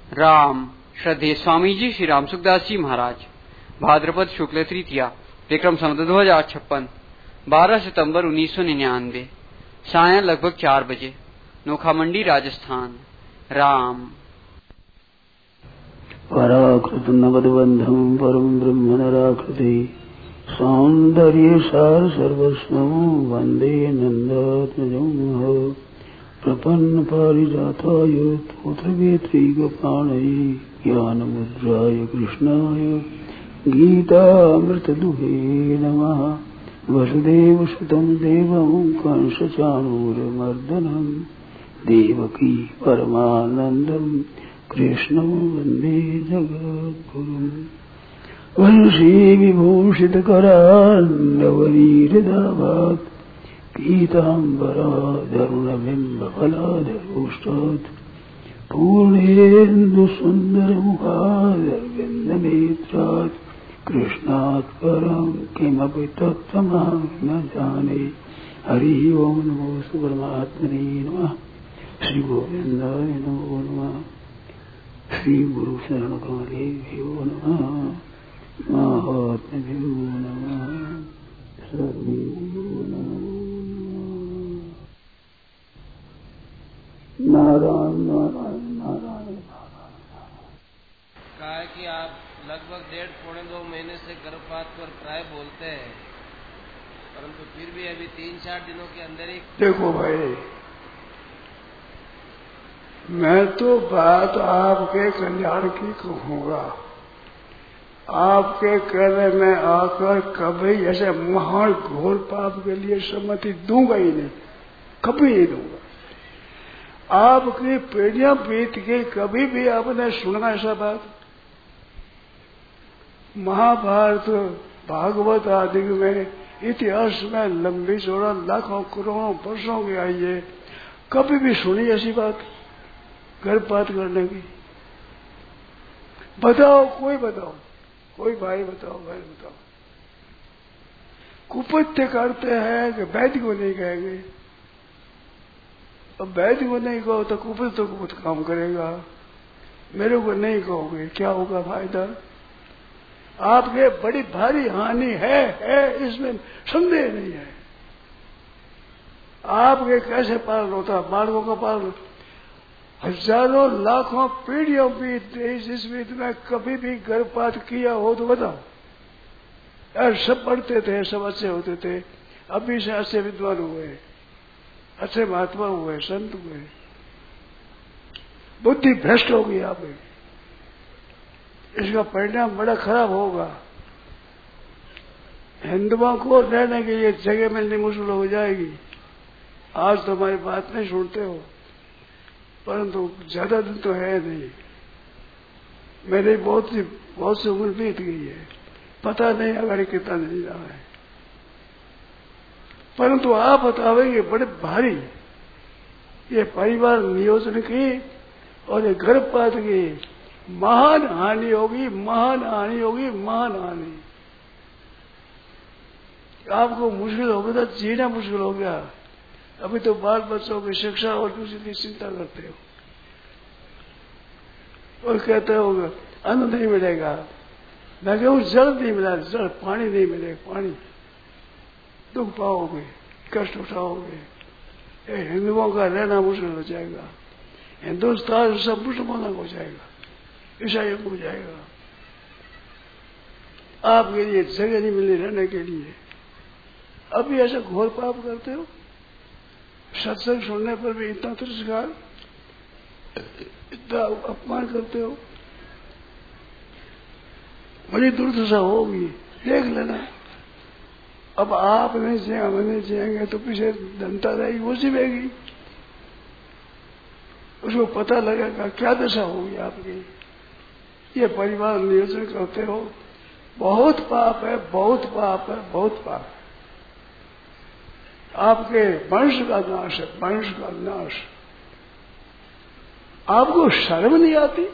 राम श्रद्धेय स्वामी जी श्री राम सुखदास जी महाराज। भाद्रपद शुक्ल तृतीया, विक्रम संवत 2056, 12 सितंबर 1999, सायं लगभग 4 बजे, नोखामंडी राजस्थान। राम पराकृत नवद्बंधम परम ब्रह्म नराकृति सौंदर्य सार सर्वस्वं वंदे नंदात्मजं प्रपन्न पारिजाताय पुत्रवेत्रैकपाणये ज्ञानमुद्राय कृष्णाय गीतामृतदुहे नमः। वसुदेवसुतं देवं कंसचाणूरमर्दनं देवकी परमानन्दं कृष्णं वन्दे जगद्गुरुम्। वंशी विभूषितकरान्नवनीरदाभात् पीताम्बराधरुणबिम्बफलाधरोष्टात् पूर्णेन्दुसुन्दरमुखादरविन्दनेत्रात् कृष्णात् परं किमपि तत्त्वमहं न जाने। हरि ओं नमो परमात्मने नमः। श्री गोविन्दाय नमो नमः। श्री गुरु शरण कमलेभ्यो नमः। महात्म्यो नमः। सर्वेभ्यो नमः। नारायण नारायण नारायण नारायण। कहा है कि आप लगभग 1.5-2 महीने से गर्भपात पर प्राय बोलते हैं, परंतु फिर भी अभी 3-4 दिनों के अंदर ही। देखो भाई, मैं तो बात आपके कल्याण की कहूंगा। आपके कहने में आकर कभी ऐसे महान घोर पाप के लिए सम्मति दूंगा ही नहीं, कभी नहीं दूंगा। आपकी पीढ़ियां बीत गई, कभी भी आपने सुना ऐसा बात? महाभारत भागवत आदि में, इतिहास में लंबी चौड़ा लाखों करोड़ों वर्षों की आई है, कभी भी सुनी ऐसी बात गर्भपात करने की? बताओ, कोई बताओ, कोई भाई बताओ, भाई बताओ। कुपत्य करते हैं कि वैद्य को नहीं कहेंगे। अब वैद्य को नहीं कहो तो कुपत तो कुपत काम करेगा। मेरे को नहीं कहोगे, क्या होगा फायदा? आपके बड़ी भारी हानि है, इसमें संदेह नहीं है। आपके कैसे पालन होता? बालकों का पालन हजारों लाखों पीढ़ियों बीत इस बीत में कभी भी गर्भपात किया हो तो बताओ। यार सब पढ़ते थे, सब अच्छे होते थे, अभी से अच्छे विद्वान हुए, अच्छे महात्मा हुए, संत हुए। बुद्धि भ्रष्ट हो गई आप, इसका परिणाम बड़ा खराब होगा। हिंदुओं को रहने के लिए जगह मिलनी मुश्किल हो जाएगी। आज तो हमारी बात नहीं सुनते हो, परंतु ज्यादा दिन तो है नहीं। मेरी बहुत सी उम्र बीत गई है, पता नहीं अगर कितना नहीं रहा है। परंतु आप बतावेंगे बड़े भारी ये परिवार नियोजन की और ये गर्भपात की महान हानि होगी, महान हानि होगी, महान हानि। आपको मुश्किल हो गया, जीना मुश्किल हो गया। अभी तो बाल बच्चों की शिक्षा और दूसरी चिंता करते हो और कहते हो अन्न नहीं मिलेगा। मैं कहूँ जल नहीं मिला, जल, पानी नहीं मिलेगा, पानी। दुख पाओगे, कष्ट उठाओगे। ये हिंदुओं का रहना मुश्किल हो जाएगा। हिंदुस्तान सब मुसलमानों हो जाएगा, ईसाइयों को हो जाएगा। आपके लिए जगह नहीं मिली रहने के लिए। अभी ऐसा घोर पाप करते हो। सत्संग सुनने पर भी इतना तिरस्कार, इतना अपमान करते हो। बड़ी दुर्दशा होगी, देख लेना। अब आप नहीं जिए, हम नहीं जिएंगे तो पीछे जनता रहेगी, वो जिएगी। उसको पता लगेगा क्या दशा होगी आपकी। ये परिवार नियोजन करते हो, बहुत पाप है, बहुत पाप है, बहुत पाप है। आपके वंश का नाश है, वंश का नाश। आपको शर्म नहीं आती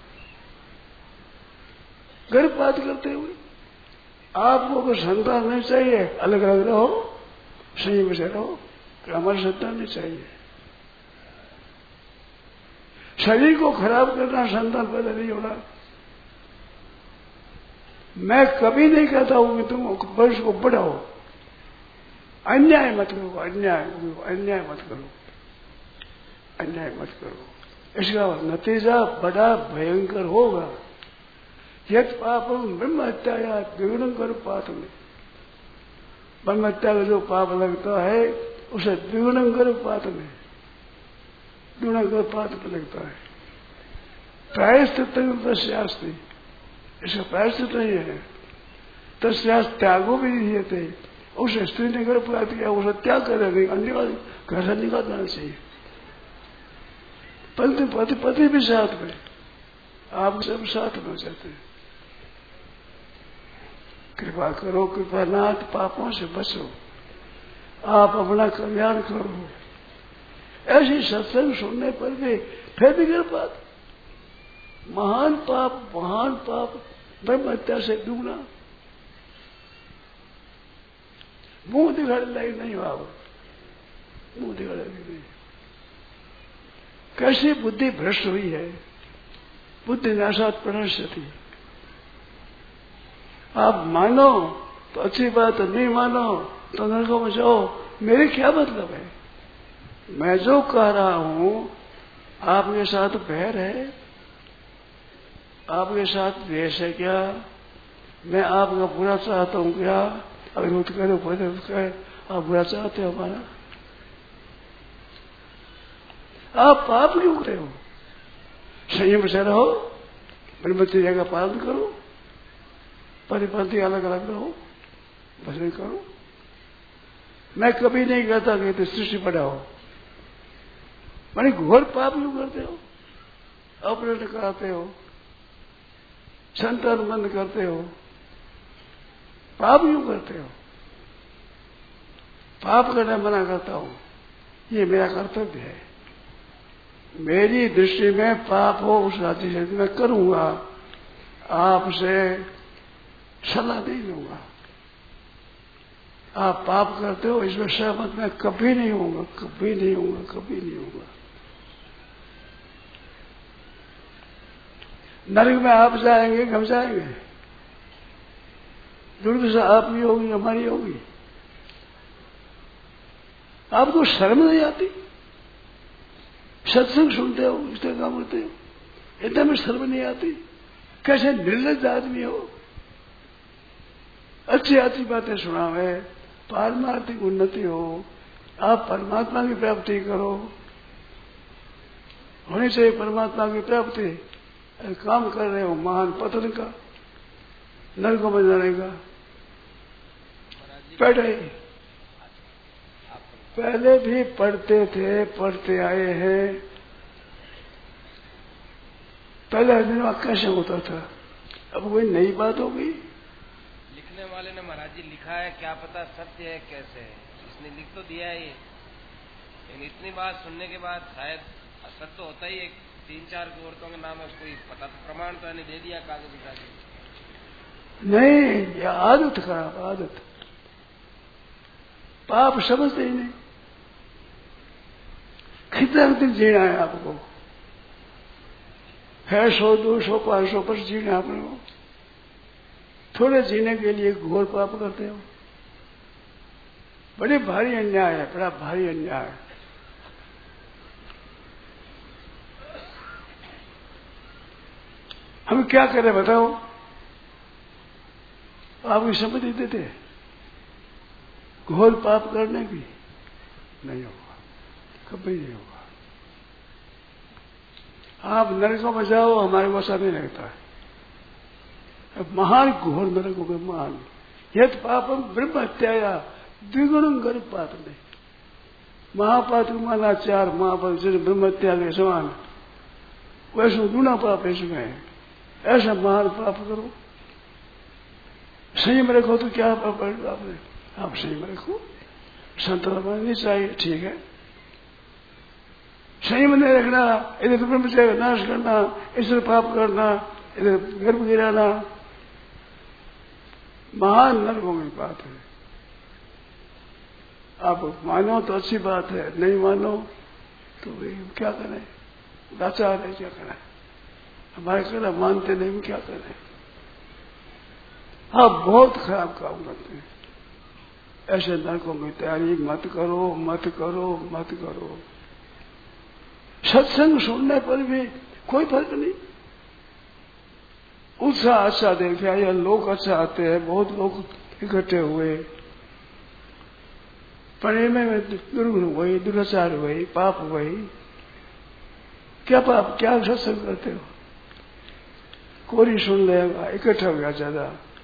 गर्भपात करते हुए? आपको कोई संतान नहीं चाहिए, अलग अलग रहो, संयम से रहो, हमारी संतान नहीं चाहिए। शरीर को खराब करना, संतान पैदा नहीं होना। मैं कभी नहीं कहता हूं कि तुम वंश को बढ़ाओ, अन्याय मत करो, अन्याय मत करो, अन्याय मत करो। इसका नतीजा बड़ा भयंकर होगा। यद पापम ब्रह्म हत्या द्विगुणं कर पाप में, ब्रह्म हत्या का जो पाप लगता है उसे द्विगुणं कर पाप में, द्विगुणं कर पाप में लगता है। प्रायश्चित तस्यास्ति, इसका प्रायश्चित नहीं है। तस्यास त्यागो भी नहीं थे, उसे स्त्री ने घर प्राप्त किया, उसे त्याग कर घर से निकालना चाहिए। पति भी साथ में, आप सब साथ में जाते हैं। कृपा करो, कृपानाथ, पापों से बचो, आप अपना कल्याण करो। ऐसी सत्संग सुनने पर भी फिर भी कृपा, महान पाप ब्रह्म हत्या से दुगना। मुंह दिखाने लायक नहीं हुआ, मुंह दिखाने लायक नहीं। कैसी बुद्धि भ्रष्ट हुई है, बुद्धि नाशात प्रणश्यति। आप मानो तो अच्छी बात, नहीं मानो तो नरकों में जाओ। मेरे क्या मतलब है? मैं जो कह रहा हूं, आपके साथ बैर है, आपके साथ द्वेष है क्या? मैं आपका बुरा चाहता हूं क्या? अगर वो कहे आप बुरा चाहते हो हमारा, आप पाप क्यों करते हो? संयम से रहो, ब्रह्मचर्य का पालन करो, परिपंथी अलग अलग रहो, भजन करो। मैं कभी नहीं कहता कि सृष्टि बढ़ाओ, मैंने घोर पाप क्यों करते हो? ऑपरेट कराते हो, संतान बंद करते हो, पाप क्यों करते हो? पाप करने मना करता हूं, ये मेरा कर्तव्य है। मेरी दृष्टि में पाप हो उस राज्य से मैं करूंगा, आपसे सलाह नहीं लूंगा। आप पाप करते हो इसमें सहमत मैं कभी नहीं होऊंगा, कभी नहीं होऊंगा, कभी नहीं होऊंगा। नरक में आप जाएंगे, हम जाएंगे, दुर्दशा आपकी होगी, हमारी होगी। आपको शर्म नहीं आती? सत्संग सुनते हो, इस तरह काम करते हो, इतना में शर्म नहीं आती? कैसे निर्लज्ज आदमी हो। अच्छी बातें सुनावे, पारमार्थिक उन्नति हो, आप परमात्मा की प्राप्ति करो, होनी चाहिए परमात्मा की प्राप्ति। काम कर रहे हो महान पतन का, नरकों में जाने का। बैठे पहले भी पढ़ते थे, पढ़ते आए हैं। पहले दिन कैसे होता था, अब कोई नई बात हो गई। लिखने वाले ने महाराज जी लिखा है, क्या पता सत्य है कैसे है, इसने लिख तो दिया है ये, लेकिन इतनी बात सुनने के बाद शायद असत्य तो होता ही है। 3-4 औरतों के नाम है, कोई पता तो प्रमाण तो नहीं दे दिया कागज उठा के। नहीं, ये आदत खराब आदत, पाप समझते ही नहीं। कितना दिन जीना है आपको? है 100, 200, 500 पर जीना है आपने को। थोड़े जीने के लिए घोर पाप करते हो। बड़े भारी अन्याय है, बड़ा भारी अन्याय है। हम क्या करें बताओ? आपकी सम्मति देते हैं घोर पाप करने की? नहीं होगा, कभी नहीं होगा। आप नरकों में जाओ, हमारे को ऐसा नहीं लगता है। महान घोर नरक हो गए, महान। यद पापम ब्रह्म हत्या द्विगुणं कर पाप में, महापाप माना 4 महापाप जैसे ब्रह्म हत्या के समान, वैसे गुना पाप इसमें है। ऐसा महान पाप करो, संयम रखो तो क्या पाप आपने? आप संयम रखो, संतोष नहीं चाहिए, ठीक है। संयम नहीं रखना, इधर ब्रह्मचर्य का नाश करना, इधर पाप करना, इधर गर्भ गिराना, महान नरकों की बात है। आप मानो तो अच्छी बात है, नहीं मानो तो क्या करें? लाचार है, क्या करें? हमारे कहना मानते नहीं, हम क्या करें? आप बहुत खराब काम करते हैं। ऐसे नरकों की तैयारी मत करो, मत करो, मत करो। सत्संग सुनने पर भी कोई फर्क नहीं। उत्साह अच्छा देखा या लोग अच्छा आते हैं, बहुत लोग इकट्ठे हुए, परिणय में दुर्गुण हुई, दुराचार हुई, पाप हुई। क्या पाप, क्या सत्संग करते हो? कोई सुन लेगा, इकट्ठा हो गया ज्यादा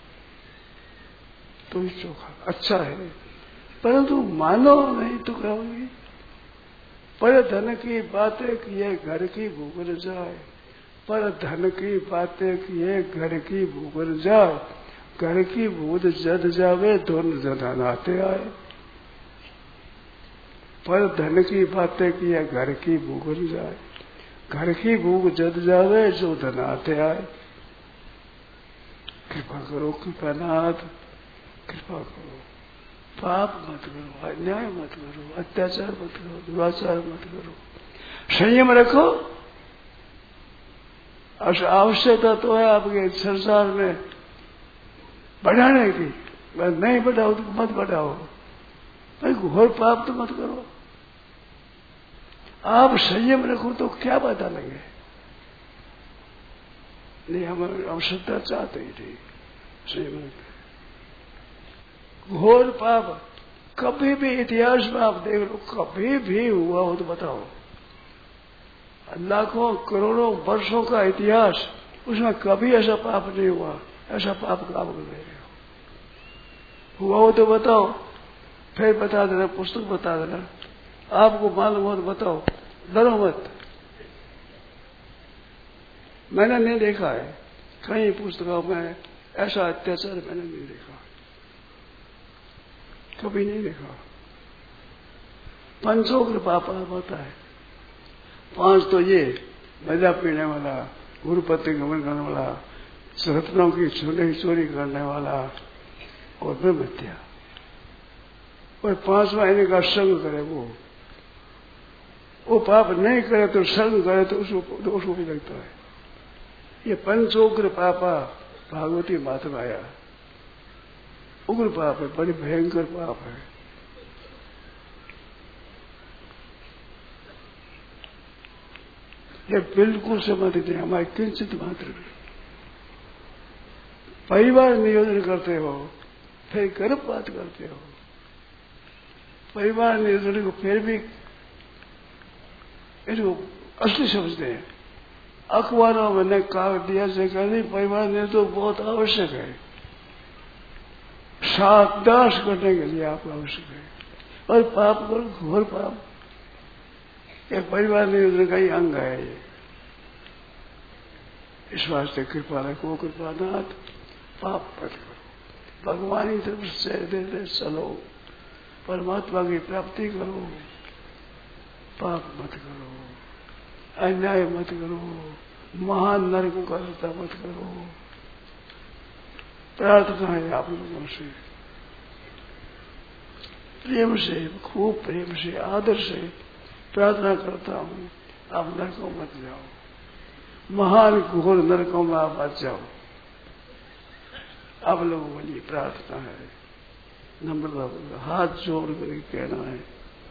तो ही चोखा अच्छा है, परंतु मानो नहीं तो क्या होगी? पर धन की बातें किए घर की भूख जाए, पर धन की बातें किए घर की भूख जाए, घर की भूख जद जावे दोनों जन आते आए। पर धन की बातें किए घर की भूख जाए, घर की भूख जद जावे जो धन आते आए। कृपा करो कृपानाथ, कृपा करो, पाप मत करो, अन्याय मत करो, अत्याचार मत करो, दुराचार मत करो, संयम रखो। आवश्यकता तो है आपके संसार में बढ़ाने की, बस नहीं बढ़ाओ तो मत बढ़ाओ, भाई घोर पाप तो मत करो। आप संयम रखो तो क्या बाधा लगे? नहीं, हम श्रद्धा चाहते ही नहीं संयम। घोर पाप कभी भी इतिहास में आप देख लो, कभी भी हुआ हो तो बताओ। लाखों करोड़ों वर्षों का इतिहास, उसमें कभी ऐसा पाप नहीं हुआ। ऐसा पाप का आप कर रहे हो। हुआ हो तो बताओ, फिर बता देना, पुस्तक बता देना। आपको मालूम हो तो बताओ, डरो मत। मैंने नहीं देखा है कहीं पुस्तकों में ऐसा अत्याचार, मैंने नहीं देखा, कभी नहीं देखा। पंचोग्र पाप होता है। 5 तो ये मजा पीने वाला, गुरुपति गमन करने वाला, रत्नों की चोरी करने वाला और ब्रह्म हत्या। और 5वां इनका संग करे, वो पाप नहीं करे तो संग करे तो उसको भी लगता है। ये पंचोग्र पापा भागवती माता आया, उग्र पाप है, बड़ी भयंकर पाप है। ये बिल्कुल संबंधित है हमारे किंचित मात्र में। परिवार नियोजन करते हो, फिर गर्भपात करते हो। परिवार नियोजन को फिर भी इसको असली समझते हैं। अखबारों में कागज दिया से कहनी परिवार नियोजन तो बहुत आवश्यक है, सादाश करने के लिए आपको आवश्यक है। और पाप को घोर पाप, एक परिवार नियोजन का ही अंग है ये। इस वास्ते कृपा रखो कृपानाथ, पाप मत करो, भगवान की तरफ से दे चलो, परमात्मा की प्राप्ति करो, पाप मत करो, अन्याय मत करो, महान नरक का रता मत करो। प्रार्थना है आप लोगों से, प्रेम से, खूब प्रेम से, आदर से प्रार्थना करता हूं, आप नरकों मत जाओ, महान घोर नरकों में आप मत जाओ। आप लोगों के लिए प्रार्थना है, नम्रता हाथ जोड़ कर कहना है।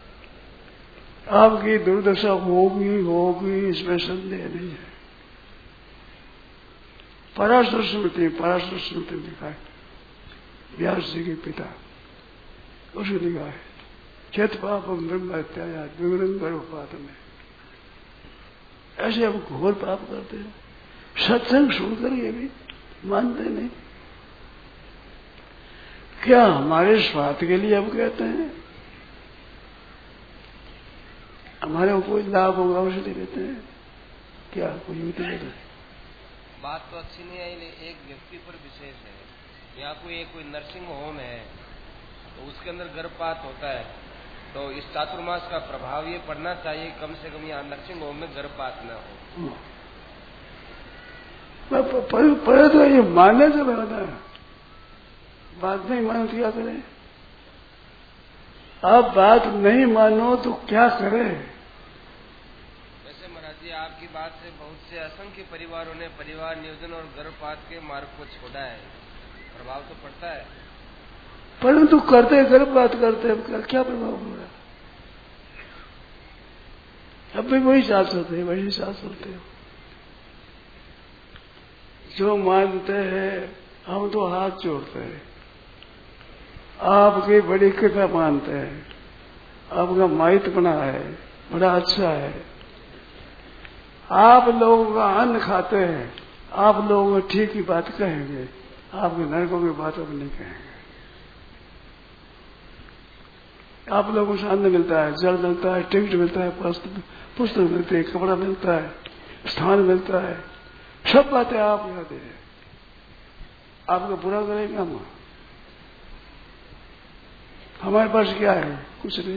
आपकी दुर्दशा होगी होगी, इसमें संदेह नहीं है। पराशर स्मृति लिखा है, व्यास जी के पिता, उसने लिखा है चेत पापम ब्रह्म हत्याया द्विगुणं गर्भपात में। ऐसे हम घोर पाप करते हैं, सत्संग सुनकर ये भी मानते नहीं। क्या हमारे स्वार्थ के लिए हम कहते हैं? हमारे को कोई लाभ होगा उसलिए कहते हैं क्या? कोई युक्ति कहते हैं? बात तो अच्छी नहीं आई, एक व्यक्ति पर विशेष है। यहाँ कोई नर्सिंग होम है तो उसके अंदर गर्भपात होता है, तो इस चातुर्मास का प्रभाव ये पड़ना चाहिए कम से कम यहाँ नर्सिंग होम में गर्भपात न हो। पहले तो ये मानने से बना है, बात नहीं मानो तो क्या करें? आप बात नहीं मानो तो क्या करें? वैसे महाराज जी आपकी बात से बहुत से असंख्य परिवारों ने परिवार नियोजन और गर्भपात के मार्ग को छोड़ा है, प्रभाव तो पड़ता है। परंतु करते गर्भपात करते क्या प्रभाव हो रहा है? अब भी वही साथ होते हैं, वही साथ होते हैं। जो मानते हैं हम तो हाथ जोड़ते हैं, आपकी बड़ी कृपा मानते हैं, आपका माहित बना है, बड़ा अच्छा है। आप लोगों का अन्न खाते हैं, आप लोगों को ठीक की बात कहेंगे, आपके नरकों की बात अब नहीं कहेंगे। आप लोगों से अन्न मिलता है, जल मिलता है, टिकट मिलता है, पुस्तक मिलती है, कपड़ा मिलता है, स्थान मिलता है, सब बातें आप याद है। आपका बुरा करेंगे हम? हमारे पास क्या है? कुछ नहीं।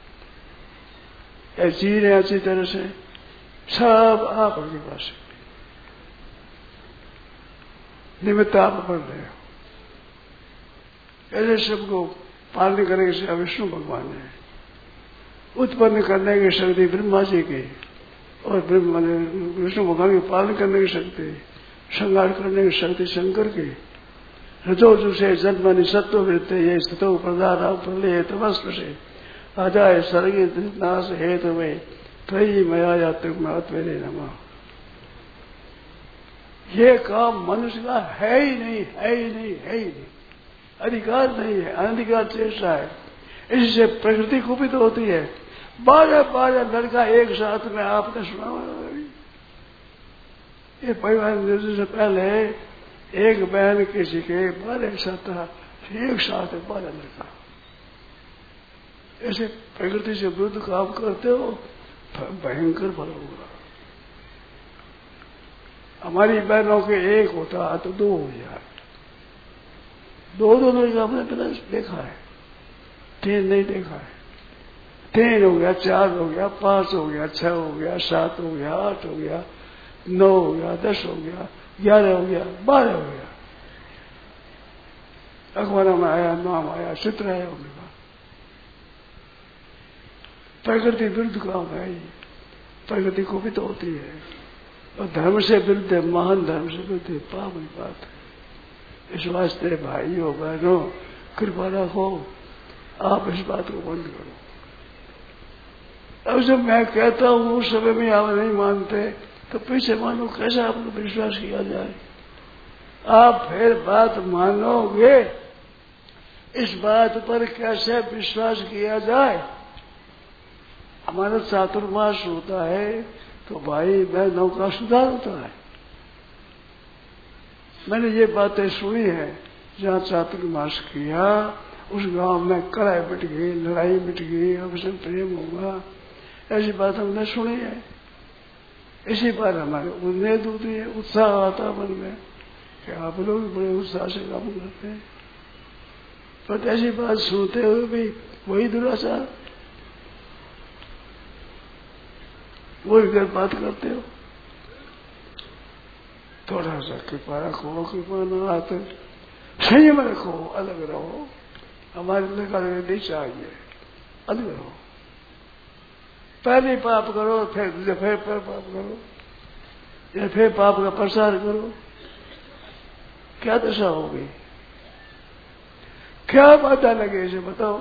या जी रहे अच्छी तरह से, सब आपके पास है। निमित्त आप पढ़ रहे हो। ऐसे सबको पालन करने से विष्णु भगवान है। उत्पन्न करने की शक्ति ब्रह्मा जी की, और विष्णु भगवान के पालन करने की शक्ति, श्रृंगार करने की शक्ति शंकर की। रजोजु से जन्मनि सत्व वृत्ते ये स्थितो प्रदारा प्रलय तमस्व से अजाय सर्गे नाश हेतु में त्रयी मया यात्रे नमः। ये काम मनुष्य का है ही नहीं, है ही नहीं, है ही नहीं। अधिकार नहीं है, अनधिकार चेष्टा है। इससे प्रकृति कुपित होती है। 12 लड़का एक साथ में आपने सुना होगा। ये परिवार निर्देश से पहले एक बहन किसी के 12 साथ था, एक साथ 12 लड़का। ऐसे प्रकृति से विरुद्ध काम करते हो, भयंकर फल होगा। हमारी बहनों के एक होता तो 2 हो जाए। 2 लड़का आपने पहले देखा है, 3 नहीं देखा है। 3 हो गया, 4 हो गया, 5 हो गया, 6 हो गया, 7 हो गया, 8 हो गया, 9 हो गया, 10 हो गया, 11 हो गया, 12 हो गया। अखबारों में आया, नाम आया, चित्र आया उनका। प्रकृति विरुद्ध काम है। प्रकृति को भी तो होती है, और धर्म से विरुद्ध है, महान धर्म से विरुद्ध है, पावन बात है। इस वास्ते भाइयों बहनों कृपा रखो, आप इस बात को बंद करो। अब जब मैं कहता हूं उस समय में आप नहीं मानते तो पीछे मानो कैसे आपको विश्वास किया जाए? आप फिर बात मानोगे, इस बात पर कैसे विश्वास किया जाए? हमारा चातुर्मास होता है तो भाई बहनों का सुधार होता है। मैंने ये बातें सुनी है, जहाँ चातुर्मास किया उस गांव में कड़ाई मिट गई, लड़ाई मिट गई, आपसे प्रेम होगा, ऐसी बात हमने सुनी है। इसी बार हमारे उम्मीद होती है, उत्साह आता मन में कि आप लोग बड़े उत्साह से काम करते हैं। पर ऐसी बात सुनते हुए भी वही दुराचार, वही गर्भपात करते हो। थोड़ा सा कृपा रखो, कृपा न आते संयम रखो, अलग रहो। हमारे लगा नहीं चाहिए, अलग रहो। पहले पाप करो, फिर पाप करो, या फिर पाप का प्रसार करो, क्या दशा होगी? क्या बाधा लगे इसे बताओ।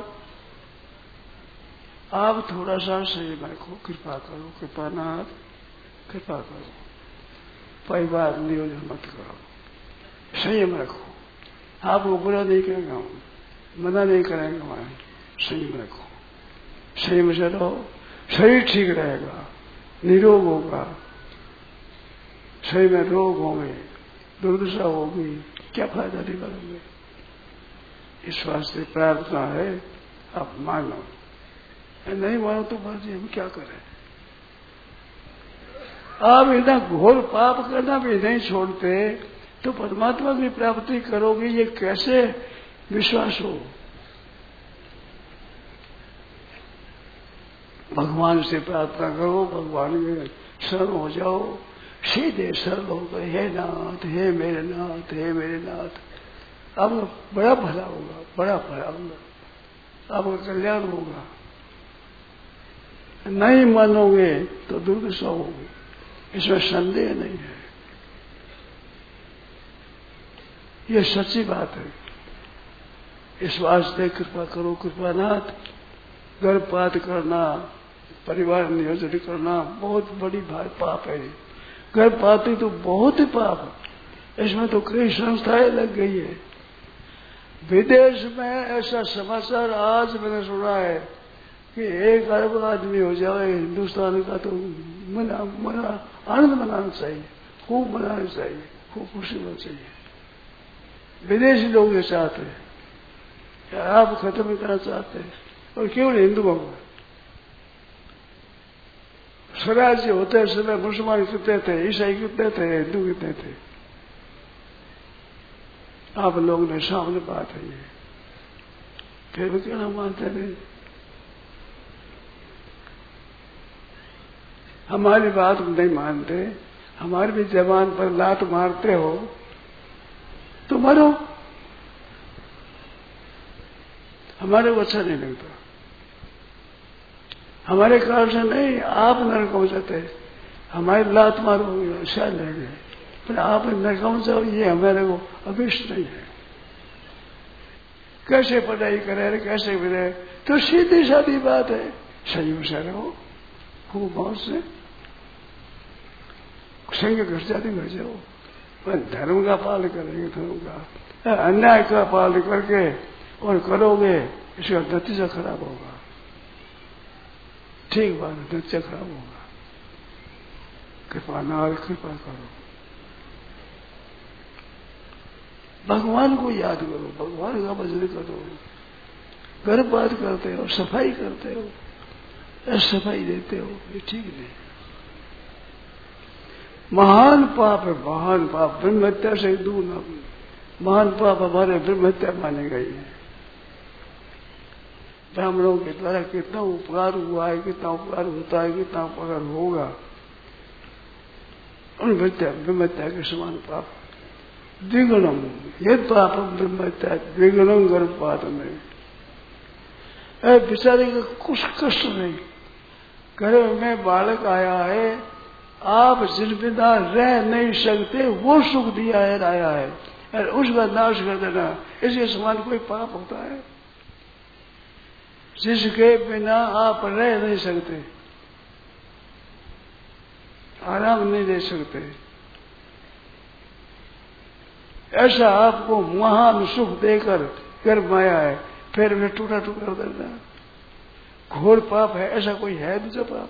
आप थोड़ा सा संयम रखो, कृपा करो, कृपानाथ कृपा करो। परिवार नियोजन मत करो, संयम रखो। आपको बुरा नहीं करेंगे, मना नहीं करेंगे हमारे। संयम रखो, संयम से रहो, शरीर ठीक रहेगा, निरोग होगा। शरीर में रोग होंगे, दुर्दशा होगी, क्या फायदा निकालेंगे? इस वास्ते प्रार्थना है, आप मानो। नहीं मानो तो बाजी हम क्या करें? आप इतना घोर पाप करना भी नहीं छोड़ते तो परमात्मा की प्राप्ति करोगे, ये कैसे विश्वास हो? भगवान से प्रार्थना करो, भगवान में शरण हो जाओ, सीधे शरण हो गए। हे नाथ, हे मेरे नाथ, हे मेरे नाथ। अब बड़ा भला होगा, बड़ा भला होगा, आपका कल्याण होगा। नहीं मानोगे तो दुर्दशा होगी। इसमें संदेह नहीं है। ये सच्ची बात है। इस वास्ते कृपा करो कृपानाथ। गर्भपात करना, परिवार नियोजन करना बहुत बड़ी पाप है। गर्भपाती तो बहुत ही पाप है। इसमें तो कई संस्थाएं लग गई है। विदेश में ऐसा समाचार आज मैंने सुना है कि 1 अरब आदमी हो जाए। हिंदुस्तान का तो आनंद मनाना चाहिए, खूब मनाना चाहिए, खूब खुशी होना चाहिए। विदेशी लोग ये चाहते हैं कि आप खत्म करना चाहते हैं, और केवल हिंदुओं को। स्वराज्य होते समय मुसलमान कितने थे, ईसाई कितने थे, हिंदू कितने थे? आप लोगों ने सामने बात है ये, फिर भी क्यों ना मानते नहीं? हमारी बात नहीं मानते, हमारी भी जबान पर लात मारते हो तो मरो। हमारे को अच्छा नहीं लगता। हमारे कारण से नहीं, आप नरक में जाते, हमारी लात मारो शायद लगे, पर आप नरक में जाओ, ये हमारे को अभिष्ट नहीं है। कैसे पढ़ाई करे, कैसे मिले, तो सीधी सादी बात है, संयम से रहो, खूब बहुत से संग घट जाती घट जाओ। पर धर्म का पालन करेंगे, धर्म का अन्याय का पालन करके और करोगे, इसका नतीजा खराब होगा। ठीक बात है, नतीजा खराब होगा। कृपा नाल कृपा करो, भगवान को याद करो, भगवान का भजन करो। गर्भपात करते हो, सफाई करते हो, सफाई देते हो, ये ठीक नहीं। महान पाप है, महान पाप। ब्रह्म हत्या से दूर न, महान पाप हमारे ब्रह्म हत्या माने गई है। ब्राह्मणों के द्वारा कितना उपकार हुआ है, कितना उपकार होता है, कितना उपकार होगा, उन ब्रह्म हत्या के समान पाप। द्विगुणम ये पाप ब्रह्म हत्या, द्विगुणम गर्भपात में। बेचारे का कुछ कष्ट नहीं, घर में बालक आया है, आप जिन बिना रह नहीं सकते, वो सुख दिया है, लाया है, और उसका नाश कर देना, इसके समान कोई पाप होता है? जिसके बिना आप रह नहीं सकते, आराम नहीं दे सकते, ऐसा आपको महान सुख देकर गर्भ माया है, फिर में टूटा टूटा कर देना घोर पाप है। ऐसा कोई है दूसरा पाप?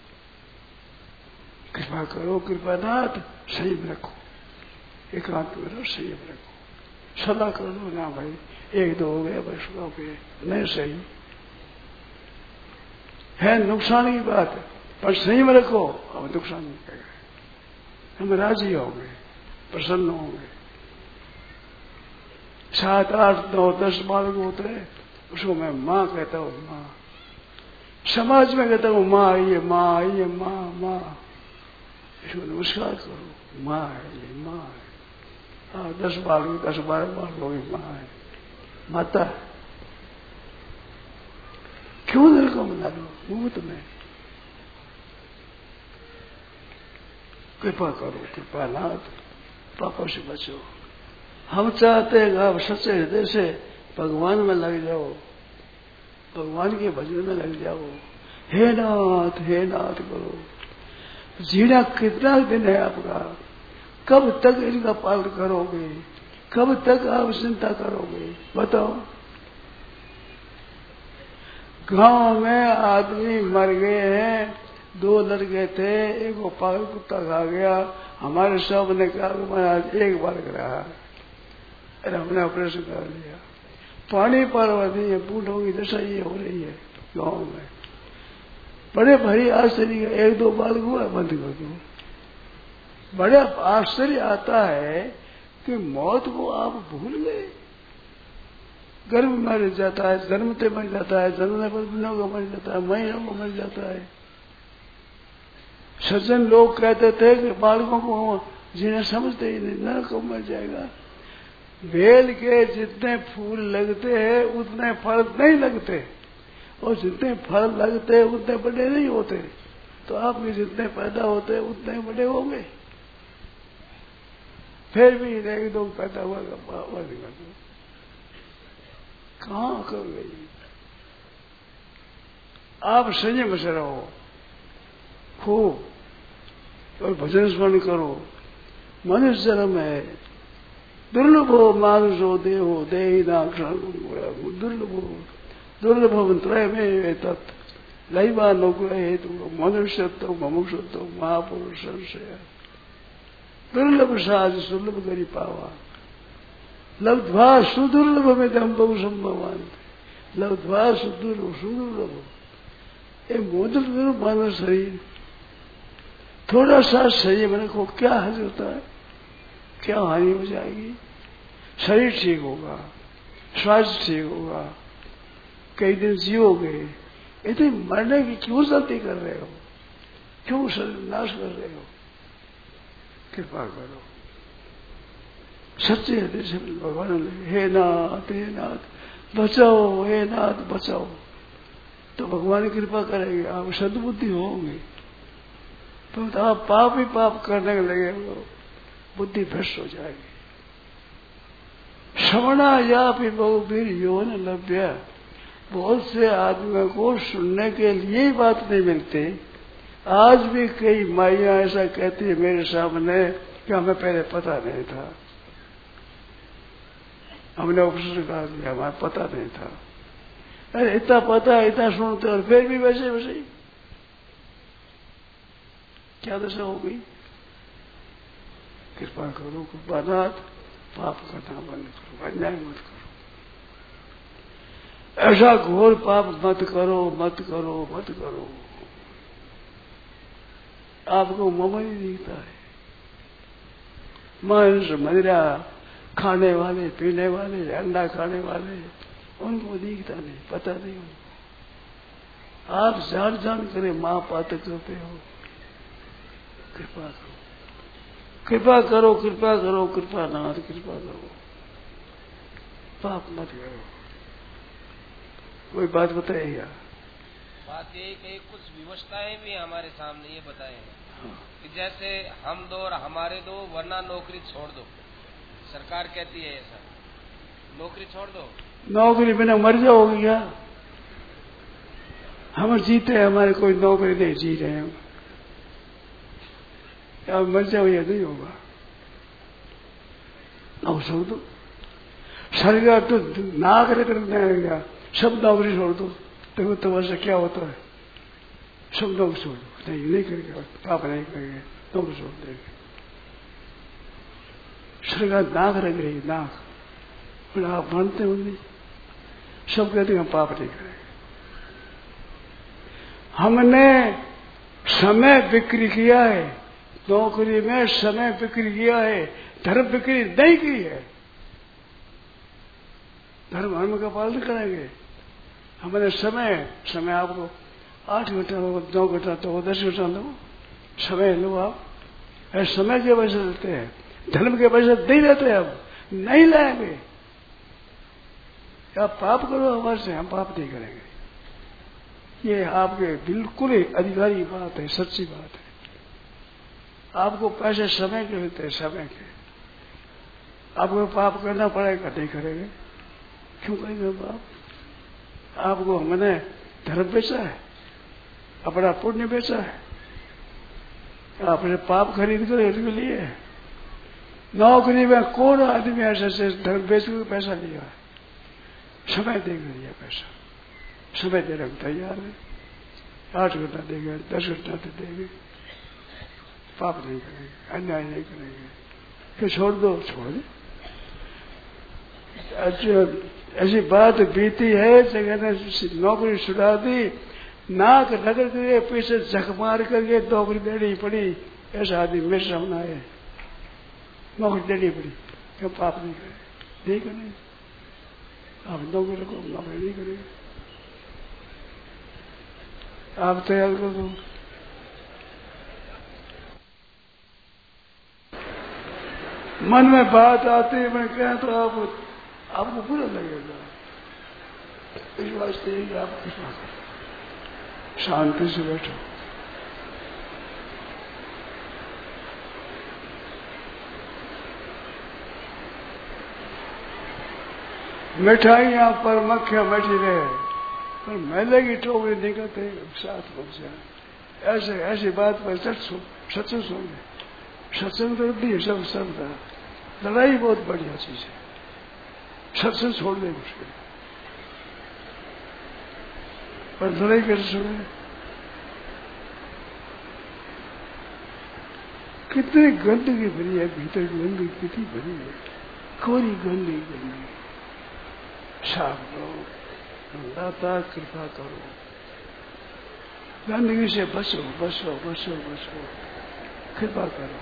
कृपा करो कृपानाथ, संयम रखो, एकांत में रहो, संयम रखो, सदा कर लो ना भाई, 1-2 हो गया बस हो गए, नहीं सही है, नुकसान की बात है, पर संयम रखो, अब नुकसान नहीं करेगा, हम राजी होंगे, प्रसन्न होंगे। 7, 8, 9, 10 बालक होते हैं, उसको मैं माँ कहता हूँ, माँ। समाज में कहता हूँ माँ आइए, माँ आइए, माँ माँ, इसको नमस्कार करो, माँ है ये, माँ है। हाँ 10 बालक 10-12 बालक होगी, माँ है, माता है। क्यों दिल को मना लो मुफ्त में? कृपा करो कृपानाथ, पापों से बचो। हम चाहते हैं आप सच्चे हृदय से भगवान में लग जाओ, भगवान के भजन में लग जाओ। हे नाथ करो। जीना कितना दिन है आपका? कब तक इनका पालन करोगे? कब तक आप चिंता करोगे? बताओ। गांव में आदमी मर गए हैं, 2 लड़के थे, एक को पागल कुत्ता खा गया। हमारे सब ने कहा महाराज 1 बालक रहा, अरे हमने ऑपरेशन कर लिया। पानी पार्वती है, बूढ़ों की दशा ये हो रही है गांव में। बड़े भारी आश्चर्य, 1-2 बालक हुआ, बंद कर दो। बड़ा आश्चर्य आता है कि मौत को आप भूल गए। गर्भ मर जाता है, जन्मते मर जाता है, जन्मने पर दिनों को मर जाता है, महीनों को मर जाता है। सज्जन लोग कहते थे कि बालकों को जिन्हें समझते ही नहीं, नरक को मर जाएगा। बेल के जितने फूल लगते हैं उतने फल नहीं लगते, और जितने फल लगते हैं उतने बड़े नहीं होते। तो आप भी जितने पैदा होते हैं उतने ही बड़े होंगे। फिर भी एक दो पैदा हुआ कहाँ कर गई। आप संयम से रहो खूब और भजन स्मरण करो। मनुष्य जन्म है, दुर्लभो मानुषो देहो देहि नाक्षण दुर्लभ त्रय में तत् लैवा नौग्रह हेतु मनुष्यत्व ममुक्षत्व महापुरुष संशय दुर्लभ साज सुलभ करी पावा लब्ध्वा सुदुर्लभ में दम बहु संभवान लब्ध्वा सुदुर्लभ ये मोदल मानव शरीर थोड़ा सा संयम रखो, क्या हर्ज होता है, क्या हानि हो जाएगी। शरीर ठीक होगा, स्वास्थ्य ठीक होगा, कई दिन जियोगे। इतनी मरने की क्यों जल्दी कर रहे हो, क्यों शरीर नाश कर रहे हो। कृपा करो सच्चे हृदय से भगवान लगे, हे नाथ बचाओ, हे नाथ बचाओ। तो भगवान कृपा करेंगे, आप सद्बुद्धि होंगे। तो आप पाप ही पाप करने लगे हो, बुद्धि भ्रष्ट हो जाएगी। श्रवणा या भी बहुवीर यौन लभ्य। बहुत से आदमियों को सुनने के लिए ही बात नहीं मिलती। आज भी कई माइयां ऐसा कहती है मेरे सामने कि हमें पहले पता नहीं था, हमने ऑपरेशन करा दिया, हमें पता नहीं था। अरे इतना पता है, इतना सुनते और फिर भी वैसे वैसे ही क्या दशा हो गई। कृपा करो कृपानाथ, पाप करना बंद करो, अन्याय मत करो, ऐसा घोर पाप मत करो, मत करो, मत करो। आपको मोह नहीं दिखता है। मांस मदिरा खाने वाले, पीने वाले, अंडा खाने वाले, उनको दिखता नहीं, पता नहीं हो। आप जान जान करे मां पातक करते हो। कृपा करो, कृपा करो, कृपा करो, कृपा नाथ कृपा करो, पाप मत करो। कोई बात बताइए। बात यही कि कुछ व्यवस्थाएं भी हमारे सामने ये बताए हैं कि जैसे हम दो और हमारे दो, वरना नौकरी छोड़ दो। सरकार कहती है ऐसा, नौकरी छोड़ दो। नौकरी बिना मर जाओगे क्या। हम जीते हैं, हमारे कोई नौकरी नहीं, जी रहे हैं। क्या मर जाओ या नहीं होगा। छोड़ दो, शरीर तो नाक रखने आएगा, सब नौकरी छोड़ दो। देखो तुम्हारे क्या होता है, सब नौकरी छोड़ दो। नहीं करेंगे, पाप नहीं करेंगे, नौकरी छोड़ देंगे। शरीर नाक रख रही, नाक फिर आप मानते हो नहीं, सब कहते हैं हम पाप नहीं करेंगे। हमने समय बिक्री किया है, नौकरी में समय बिक्री किया है, धर्म बिक्री नहीं की है। धर्म का पालन करेंगे। हमने समय आपको 8 घंटा हो, 9 घंटा तो 10 घंटा लो, समय लो आप। ऐसे समय के पैसे देते हैं, धर्म के पैसे नहीं देते, अब नहीं लाएंगे। आप पाप करो हमारे से, हम पाप नहीं करेंगे। ये आपके बिल्कुल ही अधिकारी बात है, सच्ची बात है। आपको पैसे समय के मिलते हैं, समय के। आपको पाप करना पड़ेगा, नहीं करेंगे। क्यों करेंगे पाप। आपको हमने धर्म बेचा है, अपना पुण्य बेचा है, आपने पाप खरीद कर इसके लिए। नौकरी में कौन आदमी ऐसे धर्म बेच कर पैसा लिया है, समय देकर लिया पैसा। समय देने को तैयार है, 8 घंटा देंगे, 10 घंटा तो देंगे। पाप नहीं करेंगे, अन्याय नहीं करेंगे, फिर छोड़ दो, छोड़ दो। ऐसी बात बीती है, जगह ने नौकरी छुड़ा दी, नाक रगड़ के पीछे झक मार करके नौकरी देनी पड़ी। ऐसा आदमी मेरे सामने आए, नौकरी देनी पड़ी, क्यों पाप नहीं करे, नहीं करेंगे। आप नौकरी रखो, नौकरी नहीं करेंगे। आप तैयार कर दो। मन में बात आती है, मैं कह तो आपको बुरा लगेगा। इस वास्ते आप शांति से बैठो, मिठाइयाँ पर मक्खियाँ बैठी रहे, पर मेले की टोकरी निकलते साथ पहुंच जाए। ऐसे ऐसी बात पर सत्संग सुन ले। सत्संग तो भी सब था। लड़ाई बहुत बढ़िया चीज है, सत्संग छोड़ने मुश्किल, पर लड़ाई कैसे सुने? कितनी गंदगी भरी है भीतर, गंदगी कितनी भरी है, कोरी गंदगी साफ करो, दाता कृपा करो, गंदगी से बचो बचो बचो बचो, कृपा करो।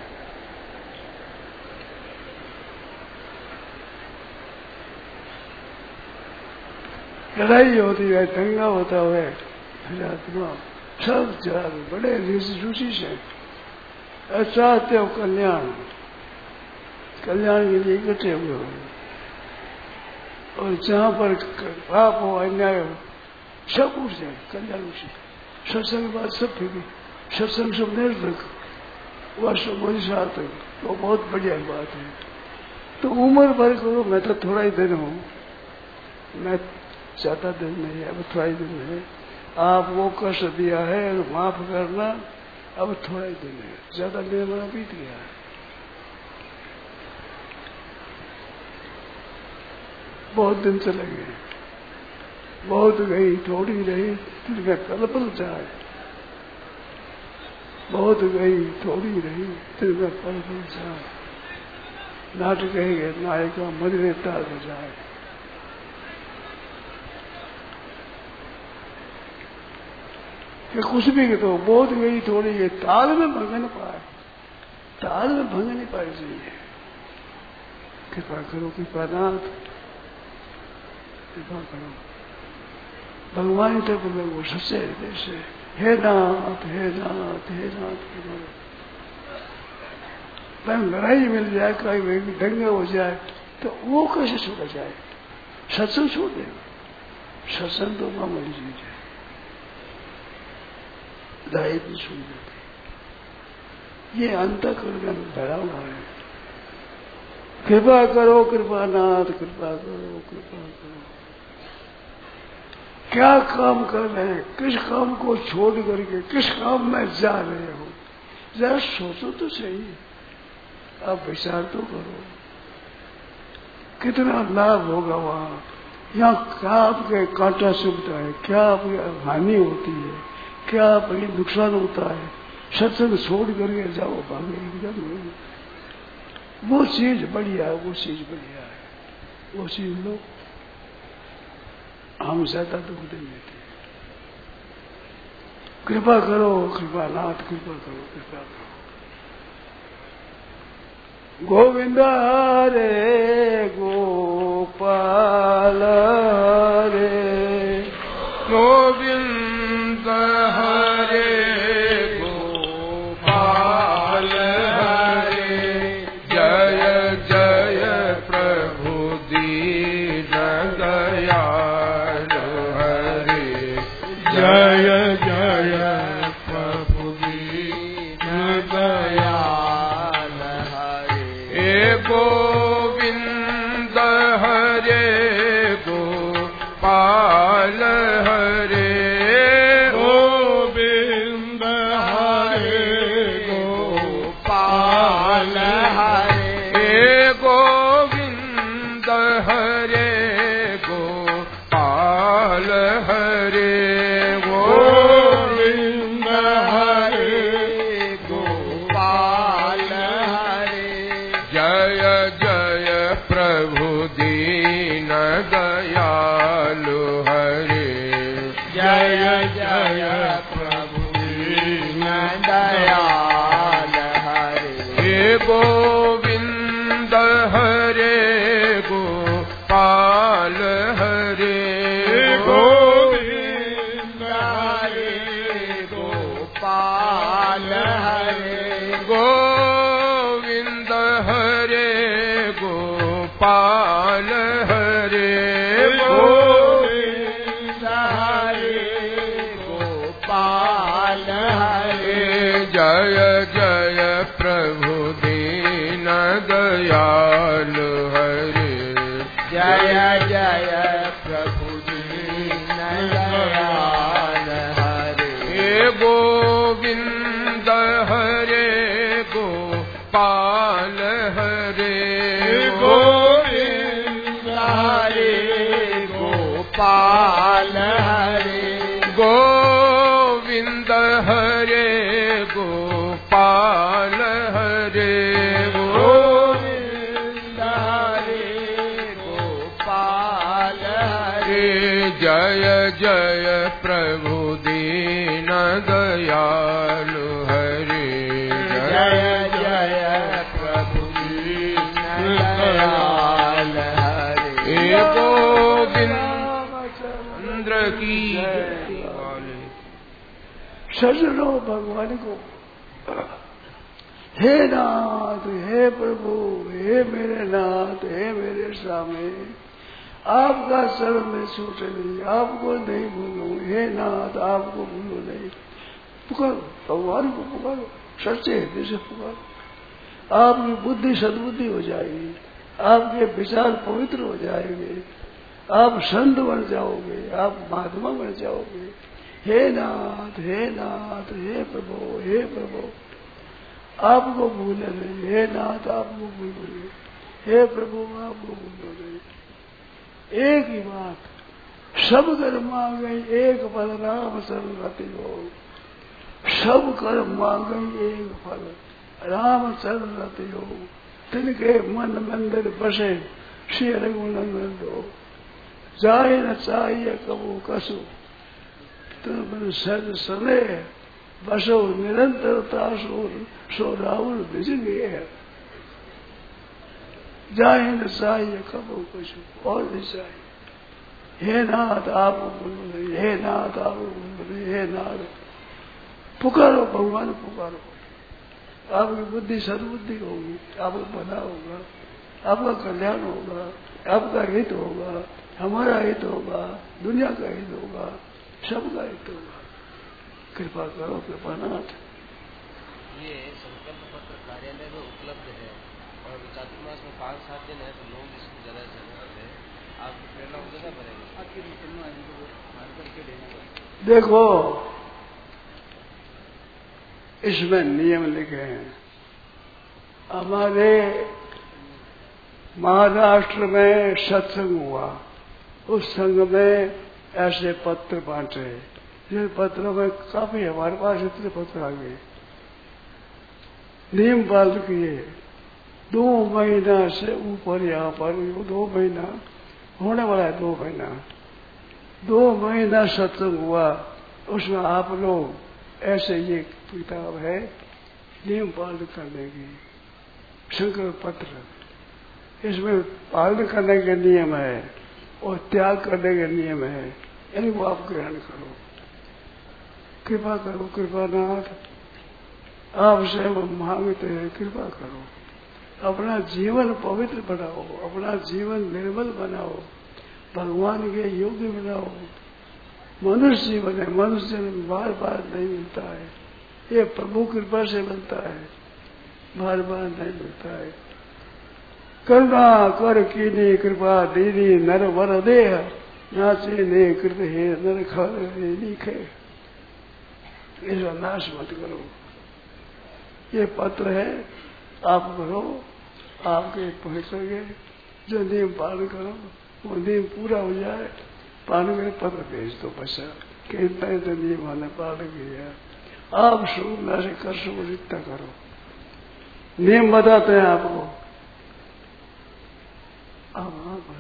लड़ाई होती है, दंगा होता है, फिर आत्मा सब जा बड़े रुचि से चाहते हो कल्याण, कल्याण के लिए इकट्ठे हुए हो, और जहां पर पाप हो अन्याय हो सब उठ जाए, कल्याण उठ जाए। सत्संग बात सब फिर सत्संग सब निर्धक वर्ष बोली साथ तो बहुत बढ़िया बात है। तो उम्र भर करो, मैं तो थोड़ा ही दिन हूँ, मैं ज्यादा दिन नहीं है, अब थोड़ा ही दिन है। आप वो कष्ट दिया है, माफ करना, अब थोड़ा ही दिन है, ज्यादा निर्मला बीत गया है। बहुत दिन चले गए, बहुत गई थोड़ी रही, फिर मैं पल पल जाए, बहुत गई थोड़ी रही, फिर मैं पल पल जाए। नाटक कहेंगे नायिका मदरे ताल बजाए। कि कुछ भी तो बहुत गई थोड़ी गई, ताल में भंग नहीं पाए, ताल में भंग नहीं पाए चाहिए। कृपा करो कृपानाथ, कृपा करो। भगवान तक लोग सच्चे हृदय से हे नाथ हे नाथ हे नाथ कृपा। लड़ाई मिल जाए, कहीं दंगा हो जाए तो वो कैसे छोड़ा जाए? सत्संग छोड़ देगा, सत्संग तो मामूली चीज है, लड़ाई भी छोड़ देते। ये अंतःकरण भरा हुआ है। कृपा करो कृपानाथ, कृपा करो कृपा करो। क्या काम कर रहे हैं, किस काम को छोड़ करके किस काम में जा रहे हो, जरा सोचो तो सही, आप विचार तो करो। कितना लाभ होगा वहां, यहाँ क्या आपके कांटा चुभता है, क्या आपकी हानि होती है, क्या आपकी नुकसान होता है। सत्संग छोड़ करके जाओ, भागे एकदम। वो चीज बढ़िया है, वो चीज बढ़िया है, वो चीज लो। हम ज्यादा दुख नहीं देते। कृपा करो कृपानाथ, कृपा करो कृपा करो। गोविंद हरे गोपाल हरे गोविंद हरे गोपाल हरे। जय जय प्रभु दीन दयाल हरे। जय जय प्रभु दीन दयाल हरे। गोविंद हरे गोपाल हरे। गोविंद हरे गोपाल हरे। गोविंद हरे गोपाल हरे। गोविंद हरे गोपाल हरे। जय जय प्रभु दीन दयालु हरे। जय जय प्रभु दीन दयाल हरे। गोविंद हरे गोपाल हरे। गोविंद हरे गोपाल हरे। गोविंद हरे गोपाल हरे। गोविंद हरे गोपाल हरे। जय जय प्रभु दीन दयाल हरे। जय हरे गोविंद हरे गोपाल हरे गोविंद हरे गोपाल हरे गोविंद हरे गोपाल हरे जय जय प्रभु दीन दयालु हरे जय जय प्रभु दीन दयालु हरे गोविंद की सजनो भगवान को हे नाथ हे प्रभु हे मेरे नाथ हे मेरे स्वामी आपका शरण में छूटे नहीं आपको नहीं भूलू हे नाथ आपको भूलो नहीं पुकारो भगवान को पुकारो सच्चे हृदय से पुकारो आपकी बुद्धि सद्बुद्धि हो जाएगी आपके विचार पवित्र हो जाएंगे आप संत बन जाओगे आप महात्मा बन जाओगे हे नाथ हे प्रभु आपको भूले नहीं हे नाथ आपको भूलो नहीं हे प्रभु आपको भूलो नहीं एक ही बात सब कर्म मांग गई एक फल राम शरण रति हो सब कर्म मांग गई एक फल राम शरण रति हो तिनके मन मंदिर बसे श्री रघुनंदन हो जाए न चाहिए कबू कसु तुम सज सने बसो निरंतरता सो रावण भिज गए जाए न चाहिए कबू कसु और भी चाहिए हे नाथ आप बोलो हे नाथ आप बोलो हे नाथ पुकारो भगवान पुकारो आपकी बुद्धि सद्बुद्धि होगी आपको भला होगा आपका कल्याण होगा आपका हित होगा हमारा हित होगा दुनिया का हित होगा सबका हित होगा कृपा करो कृपानाथ ये संकल्प पत्र कार्यालय में उपलब्ध है और चातुर्मास में 5-7 दिन है तो लोग इसको ज्यादा जरूरत है आपकी प्रेरणा हो जाना पड़ेगा देखो इसमें नियम लिखे हैं हमारे महाराष्ट्र में सत्संग हुआ उस संघ में ऐसे पत्र बांटे जिन पत्रों में काफी हमारे पास इतने पत्र आ गए नियम पालन किए 2 महीना से ऊपर यहाँ पर 2 महीना होने वाला है 2 महीना 2 महीना सत्संग हुआ उसमें आप लोग ऐसे ये किताब है नियम पालन करने की संकल्प पत्र इसमें पालन करने के नियम है और त्याग करने के नियम है इनको आप ग्रहण करो कृपा करो कृपानाथ आपसे मांगते हैं कृपा करो अपना जीवन पवित्र बनाओ अपना जीवन निर्मल बनाओ भगवान के योग्य बनाओ मनुष्य जीवन है मनुष्य जन्म बार बार नहीं मिलता है ये प्रभु कृपा से मिलता है बार बार नहीं मिलता है करुणा कर कीनी कृपा दीनी नर वर देह नाचे ने कृत है नर खर लिखे इसका नाश मत करो ये पत्र है आप करो आपके पहुंचोगे जो नियम पालन करो वो नियम पूरा हो जाए पालन में पत्र भेज दो बच्चा कितना तो नियम हमने पालन किया आप शुरू से कर सको जितना करो नियम बताते हैं आपको आप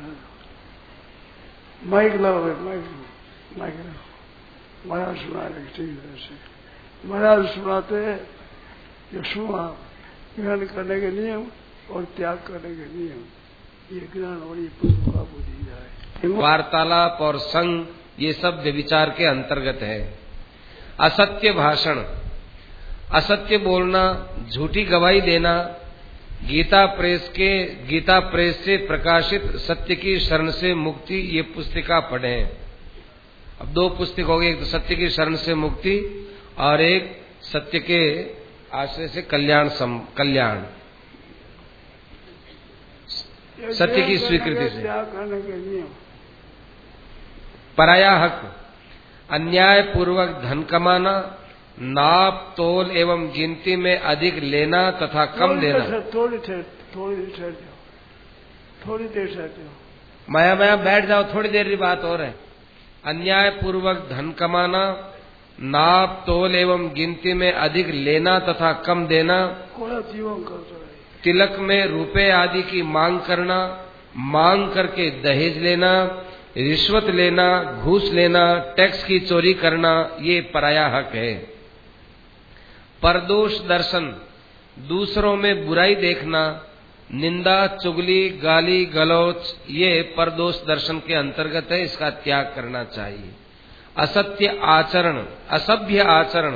माइक लाओ माइक लाओ महाराज सुना रहे ठीक से महाराज सुनाते जो सुनो आप ग्रहण करने के नियम और त्याग करने के नियम ये ज्ञान और ये आपको दी जाए वार्तालाप और संग ये सब व्यभिचार के अंतर्गत है। असत्य भाषण, असत्य बोलना, झूठी गवाही देना, गीता प्रेस से प्रकाशित सत्य की शरण से मुक्ति ये पुस्तिका पढ़े। अब 2 पुस्तक हो गई, एक तो सत्य की शरण से मुक्ति और एक सत्य के आश्रय से कल्याण सत्य की स्वीकृति से। पराया हक, अन्याय पूर्वक धन कमाना, नाप तोल एवं गिनती में अधिक लेना तथा कम देना। थोड़ी देर ठहर जाओ। माया बैठ जाओ, थोड़ी देर की बात और है। अन्याय पूर्वक धन कमाना, नाप तोल एवं गिनती में अधिक लेना तथा कम देना, जीवन करता है। तिलक में रुपए आदि की मांग करना, मांग करके दहेज लेना, रिश्वत लेना, घूस लेना, टैक्स की चोरी करना, ये पराया हक है। परदोष दर्शन, दूसरों में बुराई देखना, निंदा, चुगली, गाली गलौच, ये परदोष दर्शन के अंतर्गत है, इसका त्याग करना चाहिए। असत्य आचरण, असभ्य आचरण,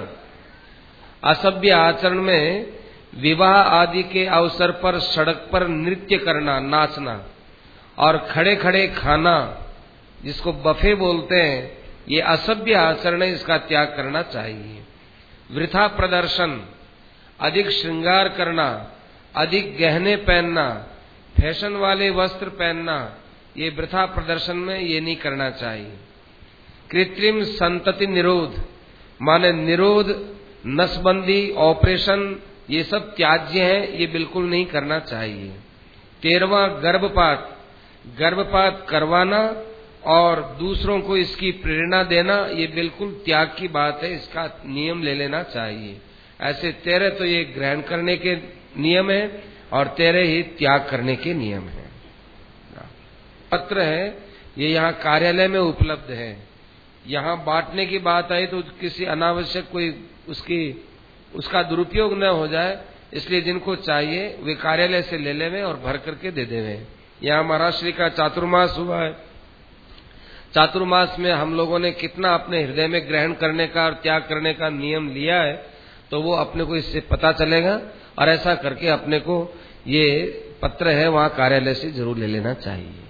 असभ्य आचरण में विवाह आदि के अवसर पर सड़क पर नृत्य करना, नाचना और खड़े खड़े खाना, जिसको बफे बोलते हैं, ये असभ्य आचरण है, इसका त्याग करना चाहिए। वृथा प्रदर्शन, अधिक श्रृंगार करना, अधिक गहने पहनना, फैशन वाले वस्त्र पहनना, ये वृथा प्रदर्शन में ये नहीं करना चाहिए। कृत्रिम संतति निरोध, माने निरोध, नसबंदी, ऑपरेशन, ये सब त्याज्य है, ये बिल्कुल नहीं करना चाहिए। 13वां गर्भपात, गर्भपात करवाना और दूसरों को इसकी प्रेरणा देना, ये बिल्कुल त्याग की बात है, इसका नियम ले लेना चाहिए। ऐसे 13 तो ये ग्रहण करने के नियम है और 13 ही त्याग करने के नियम है। पत्र है, ये यहाँ कार्यालय में उपलब्ध है। यहाँ बांटने की बात आई तो किसी अनावश्यक कोई उसका दुरुपयोग न हो जाए, इसलिए जिनको चाहिए वे कार्यालय से ले लेवे और भर करके दे देवे। यहाँ महाराज श्री का चातुर्मास हुआ है। चातुर्मास में हम लोगों ने कितना अपने हृदय में ग्रहण करने का और त्याग करने का नियम लिया है, तो वो अपने को इससे पता चलेगा। और ऐसा करके अपने को ये पत्र है वहाँ कार्यालय से जरूर ले लेना चाहिए।